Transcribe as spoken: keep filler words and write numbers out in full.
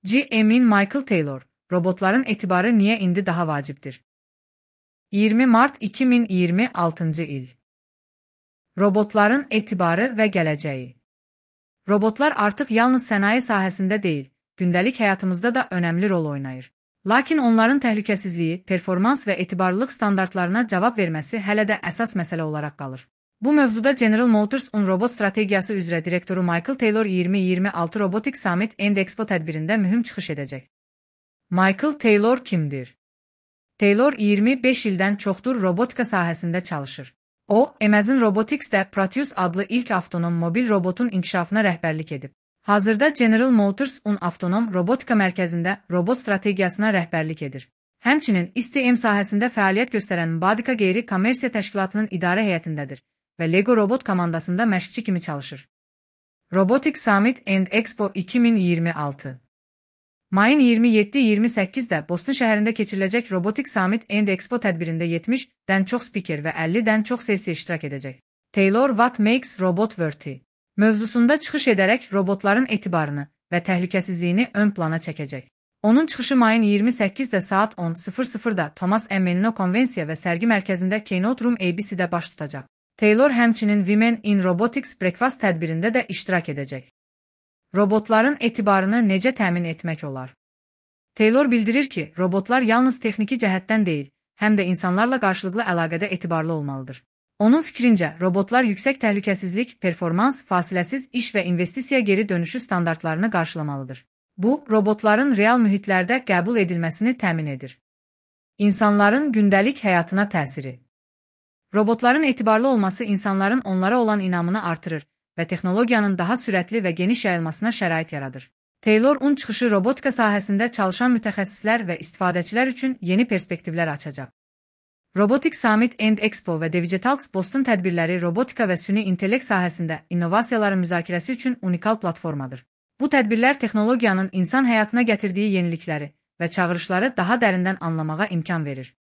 G M'in Michael Taylor, robotların etibarı niye indi daha vacibdir? iyirmi Mart iki min iyirmi altıncı il. Robotların etibarı və gələcəyi. Robotlar artıq yalnız sənaye sahəsində deyil, gündəlik həyatımızda da önəmli rol oynayır. Lakin onların təhlükəsizliyi, performans və etibarlılıq standartlarına cavab verməsi hələ də əsas məsələ olaraq qalır. Bu mövzuda General Motors-un robot strategiyası üzrə direktoru Michael Taylor iyirmi iyirmi altı Robotics Summit and Expo tədbirində mühüm çıxış edəcək. Michael Taylor kimdir? Taylor iyirmi beş ildən çoxdur robotika sahəsində çalışır. O, Amazon Robotics'də Proteus adlı ilk avtonom mobil robotun inkişafına rəhbərlik edib. Hazırda General Motors-un avtonom robotika mərkəzində robot strategiyasına rəhbərlik edir. Həmçinin I S T M sahəsində fəaliyyət göstərən Badika Qeyri-Kommersiya Təşkilatının idarə heyətindədir və Lego robot komandasında məşqçi kimi çalışır. Robotics Summit and Expo iki min iyirmi altı. Mayın iyirmi yeddi iyirmi səkkizdə Boston şəhərində keçiriləcək Robotics Summit and Expo tədbirində yetmişdən çox spiker və əllidən çox sessiya iştirak edəcək. Taylor What Makes Robot Worthy mövzusunda çıxış edərək robotların etibarını və təhlükəsizliyini ön plana çəkəcək. Onun çıxışı mayın iyirmi səkkizdə saat on sıfır sıfırda Thomas M. Menino Konvensiya və Sərgi Mərkəzində Keynote Room A B C-də baş tutacaq. Taylor həmçinin Women in Robotics Breakfast tədbirində də iştirak edəcək. Robotların etibarını necə təmin etmək olar? Taylor bildirir ki, robotlar yalnız texniki cəhətdən deyil, həm də insanlarla qarşılıqlı əlaqədə etibarlı olmalıdır. Onun fikrincə, robotlar yüksək təhlükəsizlik, performans, fasiləsiz iş və investisiya geri dönüşü standartlarını qarşılamalıdır. Bu, robotların real mühitlərdə qəbul edilməsini təmin edir. İnsanların gündəlik həyatına təsiri. Robotların etibarlı olması insanların onlara olan inamını artırır və texnologiyanın daha sürətli və geniş yayılmasına şərait yaradır. Taylor-un çıxışı robotika sahəsində çalışan mütəxəssislər və istifadəçilər üçün yeni perspektivlər açacaq. Robotics Summit and Expo və Digitalx Boston tədbirləri robotika və süni intellekt sahəsində innovasiyaların müzakirəsi üçün unikal platformadır. Bu tədbirlər texnologiyanın insan həyatına gətirdiyi yenilikləri və çağırışları daha dərindən anlamağa imkan verir.